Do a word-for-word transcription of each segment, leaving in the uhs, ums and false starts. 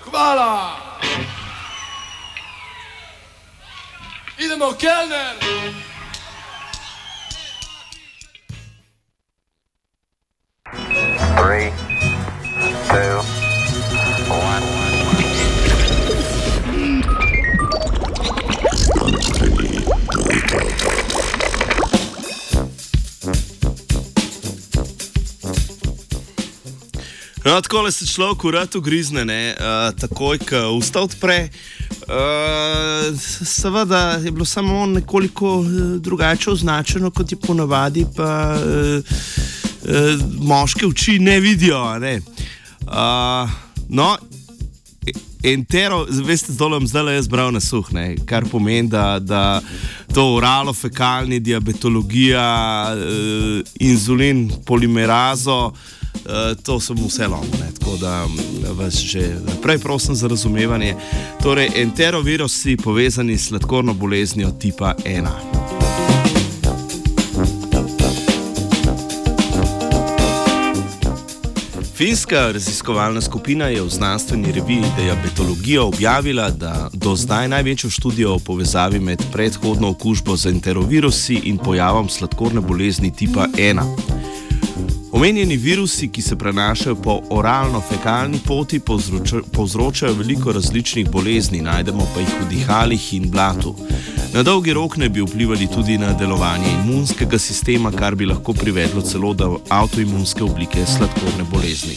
Hvala! Idemo, kelner! Three, two, one. No, takole se človek v ratu grizne, ne, uh, takoj, ko usta odpre. Uh, seveda je bilo samo nekoliko uh, drugače označeno, kot je ponavadi, pa uh, uh, moške oči ne vidijo. Ne. Uh, no, entero, veste, zdaj bom zdaj jaz bral na suh, ne, kar pomeni, da, da to oralno-fekalni diabetologija, uh, inzulin, polimerazo, Uh, to sem vse lomil, tako da vas že naprej prosim za razumevanje. Torej, enterovirusi povezani s sladkorno boleznijo tipa ena. Finska raziskovalna skupina je v znanstveni reviji Diabetologija objavila, da do zdaj največjo študijo o povezavi med predhodno okužbo z enterovirusi in pojavom sladkorne bolezni tipa ena. Omenjeni virusi, ki se prenašajo po oralno-fekalni poti, povzročajo, povzročajo veliko različnih bolezni, najdemo pa jih v dihalih in blatu. Na dolgi rok ne bi vplivali tudi na delovanje imunskega sistema, kar bi lahko privedlo celo do avtoimunske oblike sladkorne bolezni.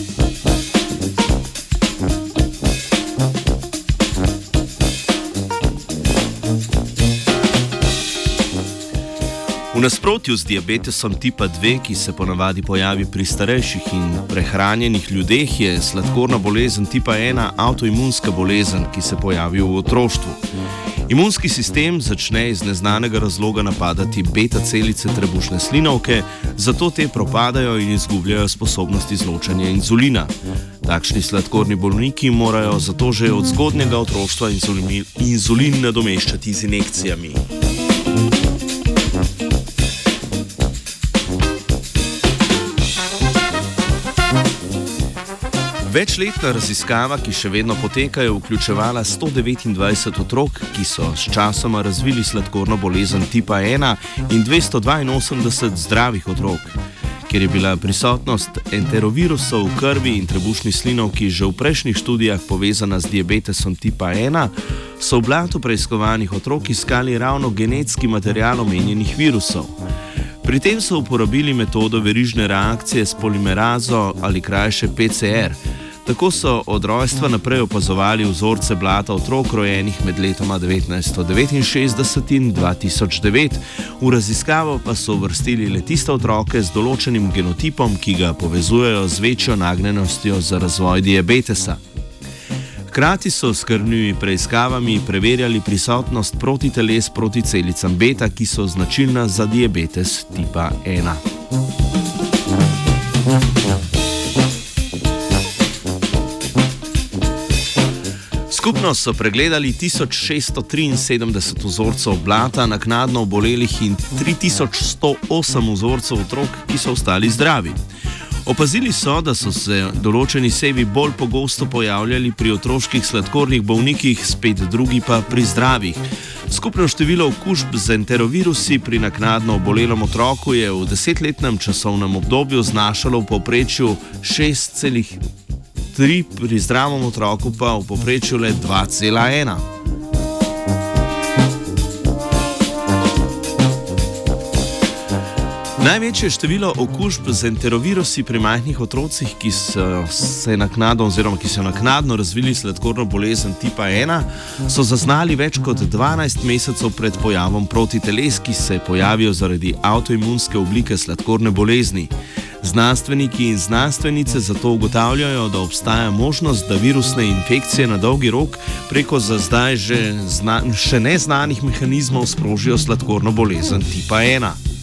V nasprotju z diabetesom tipa dve, ki se ponavadi pojavi pri starejših in prehranjenih ljudeh, je sladkorna bolezen tipa ena avtoimunska bolezen, ki se pojavi v otroštvu. Imunski sistem začne iz neznanega razloga napadati beta celice trebušne slinavke, zato te propadajo in izgubljajo sposobnost izločanja inzulina. Takšni sladkorni bolniki morajo zato že od zgodnjega otroštva inzulin, inzulin nadomeščati z injekcijami. Večletna raziskava, ki še vedno poteka, je vključevala sto devetindvajset otrok, ki so s časoma razvili sladkorno bolezen tipa ena in dvesto dvainosemdeset zdravih otrok. Ker je bila prisotnost enterovirusov v krvi in trebušni slinavki že v prejšnjih študijah povezana z diabetesom tipa ena, so v blatu preiskovanih otrok iskali ravno genetski material omenjenih virusov. Pri tem so uporabili metodo verižne reakcije s polimerazo ali krajše P C R. Tako so od rojstva naprej opazovali vzorce blata otrok rojenih med letoma devetnajststo devetinšestdeset in dva tisoč devet, v raziskavo pa so uvrstili le tiste otroke z določenim genotipom, ki ga povezujejo z večjo nagnjenostjo za razvoj diabetesa. Hkrati so s krvnimi preiskavami preverjali prisotnost protiteles proti celicam beta, ki so značilna za diabetes tipa ena. Skupno so pregledali tisoč šeststo triinsedemdeset vzorcev blata naknadno obolelih in tri tisoč sto osem vzorcev otrok, ki so ostali zdravi. Opazili so, da so se določeni sevi bolj pogosto pojavljali pri otroških sladkornih bolnikih, spet drugi pa pri zdravih. Skupno število okužb z enterovirusi pri naknadno obolelem otroku je v desetletnem časovnem obdobju znašalo v povprečju šest celih tri, pri zdravem otroku pa v povprečju le dva cela ena. Največje število okužb z enterovirusi pri majhnih otrocih, ki so se naknadno oziroma ki so naknadno razvili sladkorno bolezen tipa ena, so zaznali več kot dvanajst mesecev pred pojavom protiteles, ki se pojavijo zaradi avtoimunske oblike sladkorne bolezni. Znanstveniki in znanstvenice zato ugotavljajo, da obstaja možnost, da virusne infekcije na dolgi rok preko za zdaj že zna, še neznanih mehanizmov sprožijo sladkorno bolezen tipa ena.